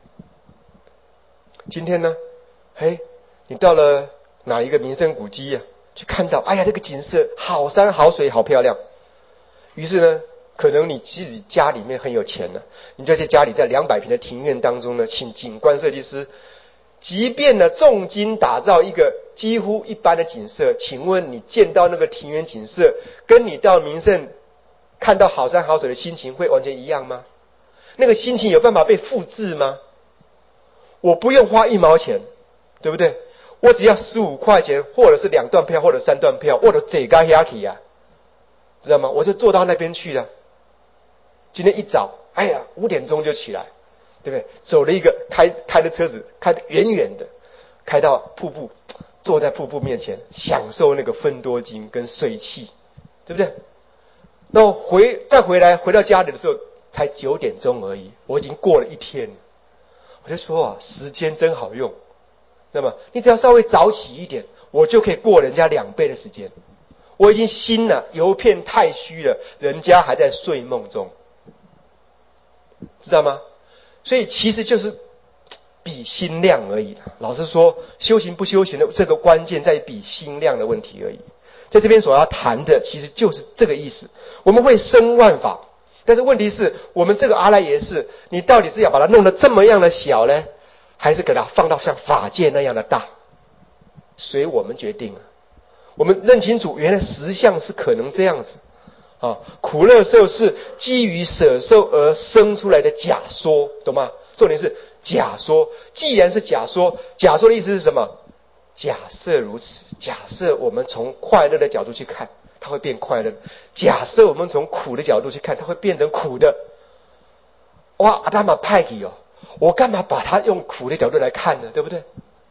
今天呢，你到了哪一个名胜古迹啊，去看到，哎呀，这个景色好山好水好漂亮。于是呢，可能你自己家里面很有钱呢，你就在家里在200平的庭院当中呢，请景观设计师，即便呢重金打造一个几乎一般的景色，请问你见到那个庭园景色，跟你到名胜看到好山好水的心情会完全一样吗？那个心情有办法被复制吗？我不用花1毛钱，对不对？我只要15块钱，或者是2段票，或者3段票，我都这个下去啊，知道吗？我就坐到那边去了。今天一早，5点钟就起来，对不对？走了一个开的车子，开得远远的，开到瀑布，坐在瀑布面前，享受那个芬多精跟水汽，对不对？然后再回到家里的时候，才9点钟而已，我已经过了一天了。我就说啊，时间真好用。那么你只要稍微早起一点，我就可以过人家2倍的时间。我已经心了，游遍太虚了，人家还在睡梦中，知道吗？所以其实就是比心量而已。老实说，修行不修行的这个关键在于比心量的问题而已。在这边所要谈的其实就是这个意思。我们会生万法，但是问题是我们这个阿赖耶识，你到底是要把它弄得这么样的小呢，还是给它放到像法界那样的大？随我们决定啊。我们认清楚，原来实相是可能这样子啊。苦乐受是基于舍受而生出来的假说，懂吗？重点是假说。既然是假说，假说的意思是什么？假设如此，假设我们从快乐的角度去看，它会变快乐；假设我们从苦的角度去看，它会变成苦的。哇，阿达玛派给哦，我干嘛把它用苦的角度来看呢？对不对？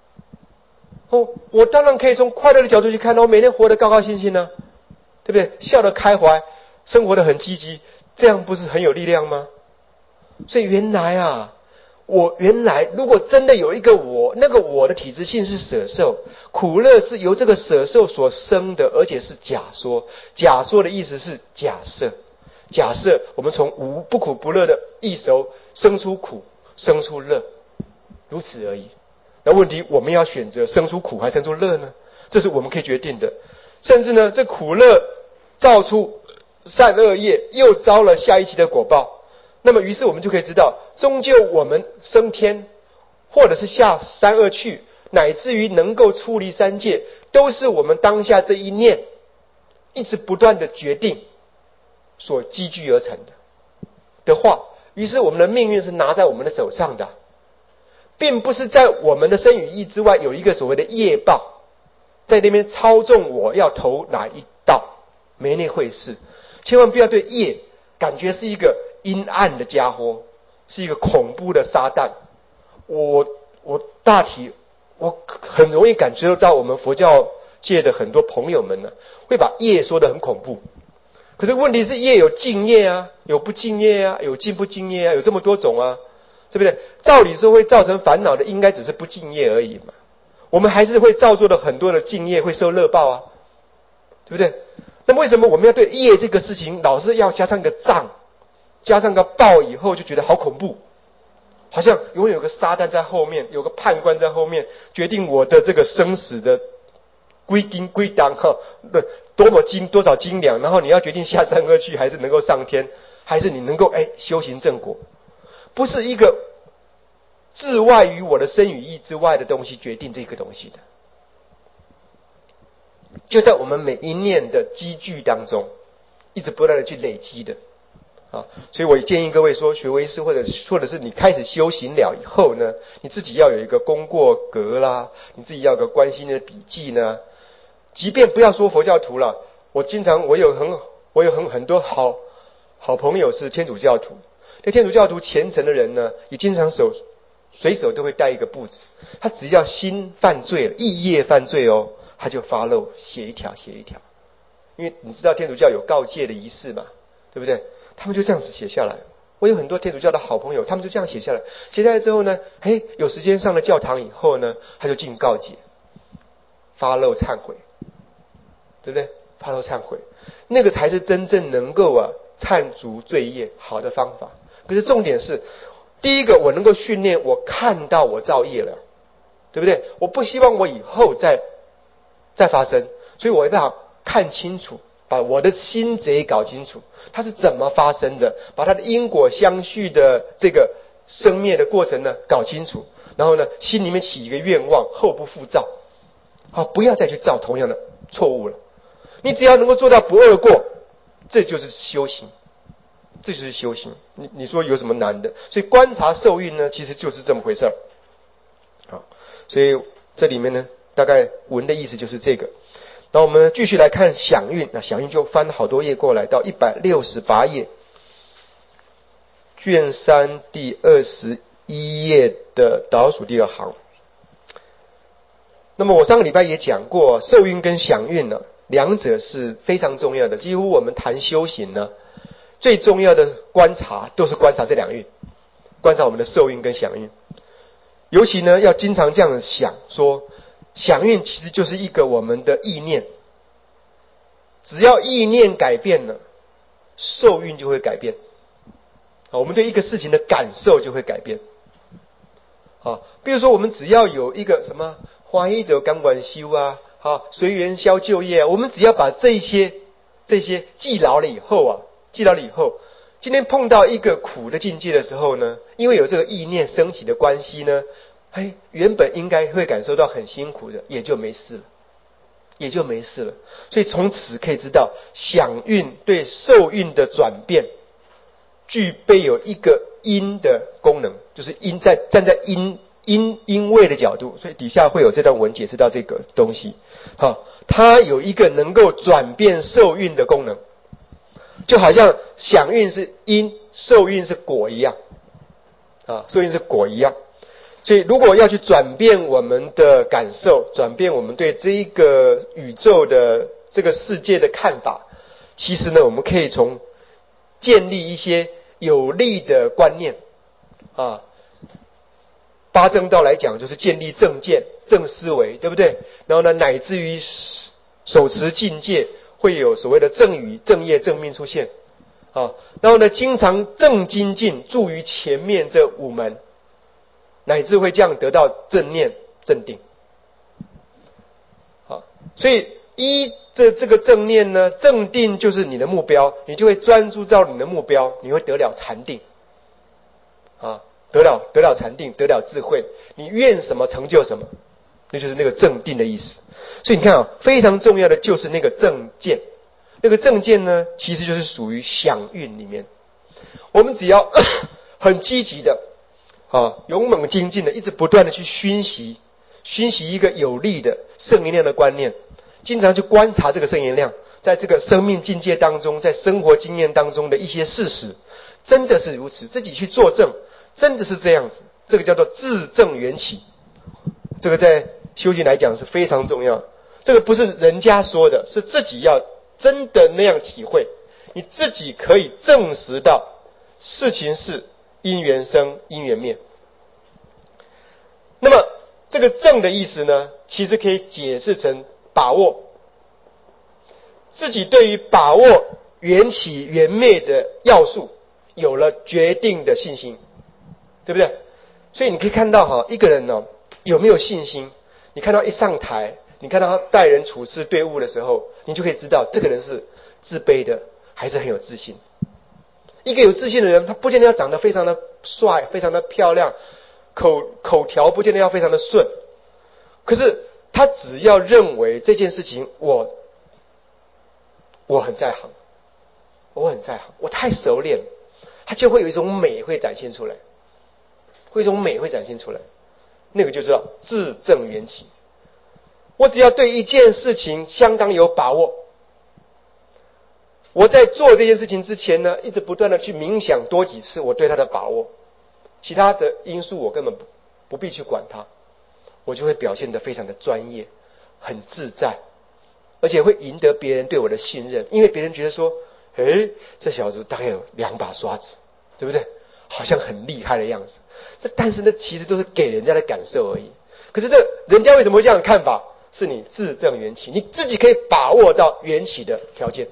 我当然可以从快乐的角度去看，我每天活得高高兴兴呢，对不对？笑得开怀，生活得很积极，这样不是很有力量吗？所以原来如果真的有一个我，那个我的体质性是舍受，苦乐是由这个舍受所生的，而且是假说。假说的意思是假设，假设我们从无不苦不乐的异熟生出苦，生出乐，如此而已。那问题，我们要选择生出苦还是生出乐呢？这是我们可以决定的。甚至呢，这苦乐造出善恶业，又招了下一期的果报。那么于是我们就可以知道，终究我们升天，或者是下三恶趣，乃至于能够出离三界，都是我们当下这一念一直不断的决定所积聚而成的话，于是我们的命运是拿在我们的手上的，并不是在我们的身语意之外有一个所谓的业报在那边操纵我要投哪一道，没那回事。千万不要对业感觉是一个阴暗的家伙，是一个恐怖的撒旦。我很容易感觉到我们佛教界的很多朋友们呢，会把业说得很恐怖。可是问题是，业有净业啊，有不净业啊，有净不净业啊，有这么多种啊，对不对？照理说会造成烦恼的，应该只是不净业而已嘛。我们还是会造作的很多的净业，会受乐报啊，对不对？那么为什么我们要对业这个事情老是要加上个障，加上个报以后就觉得好恐怖，好像永远有个撒旦在后面，有个判官在后面，决定我的这个生死的归金归当哈，多少斤两，然后你要决定下三恶趣，还是能够上天，还是你能够修行正果，不是一个置外于我的身与意之外的东西决定这个东西的。就在我们每一念的积聚当中，一直不断的去累积的啊。所以我建议各位说，学唯识或者是你开始修行了以后呢，你自己要有一个功过格啦，你自己要有个观心的笔记呢。即便不要说佛教徒了，我有很多好朋友是天主教徒，那天主教徒虔诚的人呢，也经常随手都会带一个簿子，他只要心犯罪了，意业犯罪哦，他就发漏写一条，因为你知道天主教有告诫的仪式嘛，对不对？他们就这样子写下来。我有很多天主教的好朋友，他们就这样写下来。写下来之后呢，有时间上了教堂以后呢，他就进告诫，发漏忏悔，对不对？发漏忏悔，那个才是真正能够忏除罪业好的方法。可是重点是，第一个我能够训练我看到我造业了，对不对？我不希望我以后再发生，所以我要看清楚，把我的心贼搞清楚，它是怎么发生的，把它的因果相续的这个生灭的过程呢搞清楚，然后呢心里面起一个愿望，后不复造，好，不要再去造同样的错误了。你只要能够做到不贰过，这就是修行，这就是修行。你说有什么难的？所以观察受孕呢，其实就是这么回事儿。好，所以这里面呢，大概文的意思就是这个。那我们继续来看响韵，那响韵就翻了好多页过来，到168页，卷3第21页的倒数第2行。那么我上个礼拜也讲过，受韵跟响韵呢，两者是非常重要的。几乎我们谈修行呢，最重要的观察都是观察这两韵，观察我们的受韵跟响韵。尤其呢，要经常这样想说，响韵其实就是一个我们的意念，只要意念改变了，受韵就会改变。我们对一个事情的感受就会改变。比如说我们只要有一个什么欢喜者感官修啊，随缘消旧业啊，我们只要把这些记牢了以后，今天碰到一个苦的境界的时候呢，因为有这个意念升起的关系呢，原本应该会感受到很辛苦的，也就没事了。所以从此可以知道，响韵对受韵的转变，具备有一个因的功能，就是站在因位的角度，所以底下会有这段文解释到这个东西。它有一个能够转变受韵的功能，就好像响韵是因，受韵是果一样，受韵是果一样。所以如果要去转变我们的感受，转变我们对这一个宇宙的这个世界的看法，其实呢，我们可以从建立一些有利的观念八正道来讲，就是建立正见、正思维，对不对？然后呢，乃至于手持境界，会有所谓的正语、正业、正命出现然后呢，经常正精进，助于前面这5门，乃至会这样得到正念、正定。所以这个正念呢，正定就是你的目标，你就会专注到你的目标，你会得了禅定得了禅定，得了智慧，你愿什么成就什么，那就是那个正定的意思。所以你看非常重要的就是那个正见，那个正见呢，其实就是属于响韵里面。我们只要很积极的勇猛精进的，一直不断的去熏习一个有利的圣言量的观念，经常去观察这个圣言量在这个生命境界当中，在生活经验当中的一些事实，真的是如此，自己去作证，真的是这样子，这个叫做自证缘起。这个在修行来讲是非常重要，这个不是人家说的，是自己要真的那样体会，你自己可以证实到事情是因缘生因缘灭。那么这个证的意思呢，其实可以解释成把握，自己对于把握缘起缘灭的要素有了决定的信心，对不对？所以你可以看到一个人有没有信心，你看到一上台，你看到他待人处事对物的时候，你就可以知道这个人是自卑的还是很有自信。一个有自信的人，他不见得要长得非常的帅，非常的漂亮， 口条不见得要非常的顺，可是他只要认为这件事情我很在行，我很在行，我太熟练了，他就会有一种美会展现出来，那个就知道字正缘起。我只要对一件事情相当有把握，我在做这件事情之前呢，一直不断的去冥想多几次我对它的把握，其他的因素我根本不必去管它，我就会表现得非常的专业，很自在，而且会赢得别人对我的信任，因为别人觉得说，这小子大概有2把刷子，对不对？好像很厉害的样子。但是呢，其实都是给人家的感受而已。可是人家为什么会这样的看法？是你字正缘起，你自己可以把握到缘起的条件。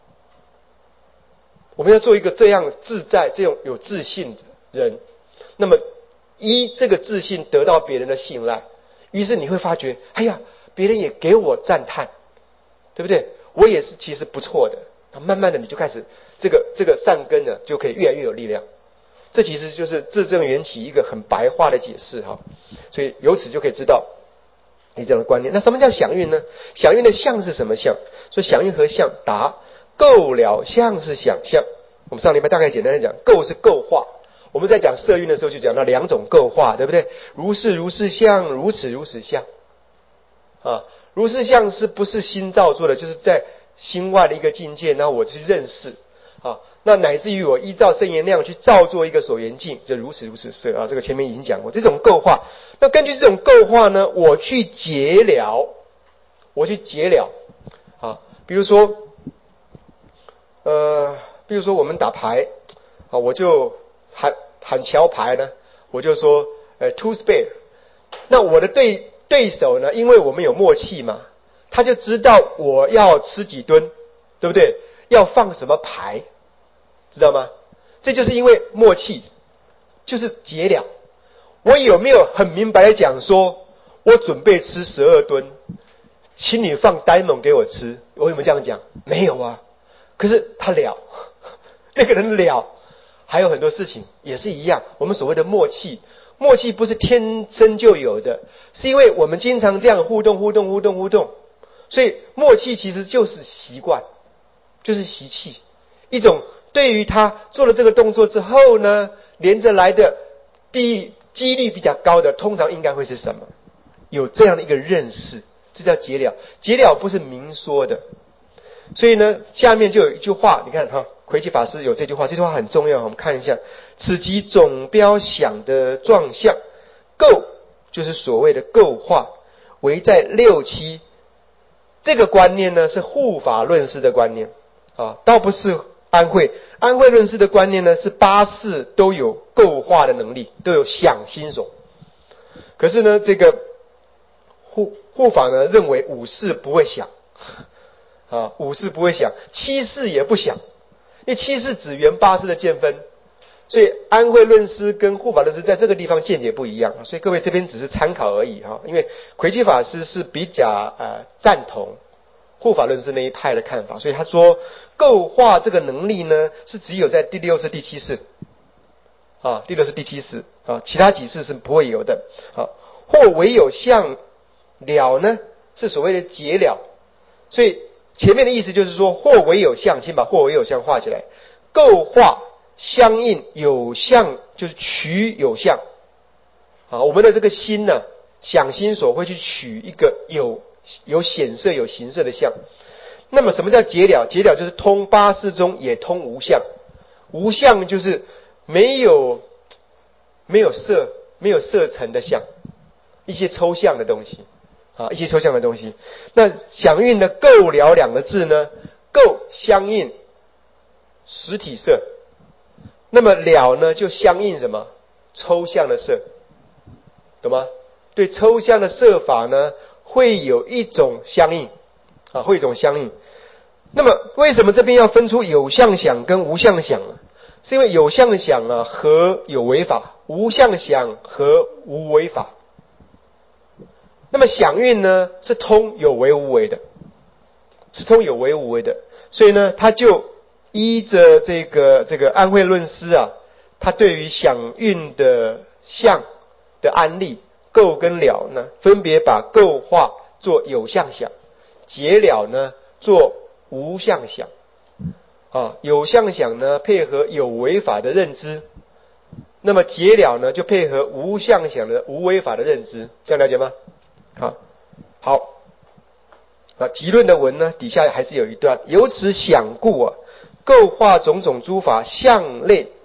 我们要做一个这样自在、这种有自信的人，那么这个自信得到别人的信赖，于是你会发觉，别人也给我赞叹，对不对？我也是其实不错的。慢慢的你就开始这个善根呢，就可以越来越有力量。这其实就是字正缘起一个很白话的解释哈。所以由此就可以知道你这样的观念。那什么叫响韵呢？响韵的相是什么相？所以响韵和相，答构了相是想象。我们上礼拜大概简单的讲，构是构化。我们在讲色韵的时候就讲到2种构化，对不对？如是如是相，如此如此相。如是相是不是心造作的？就是在心外的一个境界，然后我去认识那乃至于我依照圣言量去造作一个所缘境，就如此如此色这个前面已经讲过，这种构化。那根据这种构化呢，我去结了比如说我们打牌我就喊桥牌呢，我就说two spade。那我的对手呢，因为我们有默契嘛，他就知道我要吃几吨，对不对？要放什么牌，知道吗？这就是因为默契，就是结了。我有没有很明白的讲说，我准备吃12吨，请你放diamond给我吃？我有没有这样讲？没有啊。可是他了，那个人了。还有很多事情也是一样，我们所谓的默契不是天生就有的，是因为我们经常这样互动，所以默契其实就是习惯，就是习气，一种对于他做了这个动作之后呢，连着来的几率比较高的，通常应该会是什么？有这样的一个认识，这叫结了。结了不是明说的。所以呢，下面就有一句话，你看魁奇法师有这句话，这句话很重要，我们看一下。此即总标想的状相，构就是所谓的构化，为在6七。这个观念呢是护法论师的观念倒不是安慧论师的观念呢是8识都有构化的能力，都有想心所。可是呢，这个护法呢认为5识不会想5识不会想，7识也不想，因为7识只缘8识的见分，所以安慧论师跟护法论师在这个地方见解不一样，所以各位这边只是参考而已因为魁奇法师是比较赞同护法论师那一派的看法，所以他说构化这个能力呢是只有在第6识第7识第6识第7识其他几识是不会有的或唯有相了呢是所谓的结了。所以前面的意思就是说，或唯有相，请把或唯有相画起来。构化相应有相，就是取有相我们的这个心呢，想心所会去取一个有显色有形色的相。那么什么叫结了？结了就是通8识中也通无相。无相就是没有色尘的相，一些抽象的东西一些抽象的东西。那响韵的构了2个字呢，构相应实体色，那么了呢就相应什么？抽象的色，懂吗？对抽象的色法呢会有一种相应会有一种相应。那么为什么这边要分出有相想跟无相想呢？是因为有相想和有为法，无相想和无为法。那么响韵呢是通有为无为的，所以呢他就依着这个安慧论师他对于响韵的相的案例，构跟了呢，分别把构化做有相想，解了呢做无相想。有相想呢配合有为法的认知，那么解了呢就配合无相想的无为法的认知，这样了解吗？好。集论的文呢，底下还是有一段，由此想故构化种种诸法相类